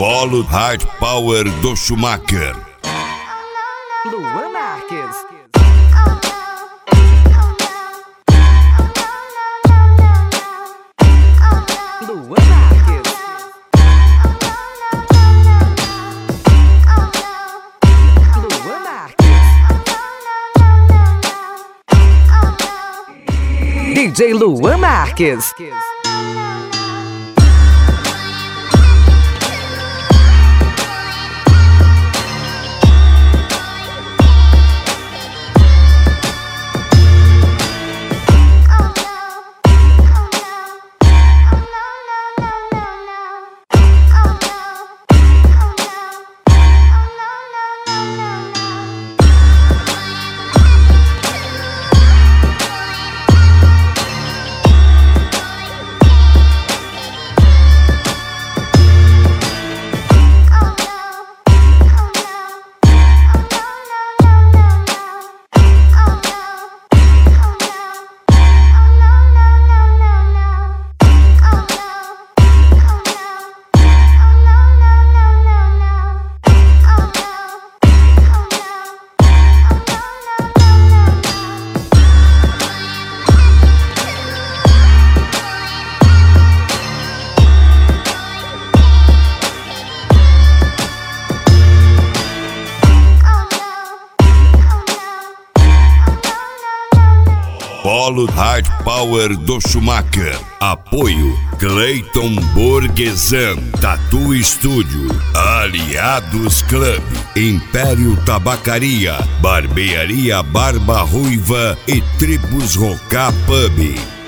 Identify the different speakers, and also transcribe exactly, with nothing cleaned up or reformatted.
Speaker 1: Polo Hard Power do Schumacher.
Speaker 2: Luan Marques. Luan Marques. Luan Marques. D J Luan Marques.
Speaker 1: Polo Hard Power do Schumacher. Apoio Cleiton Borgesan, Tatu Estúdio, Aliados Club, Império Tabacaria, Barbearia Barba Ruiva e Tribus Rocá Pub.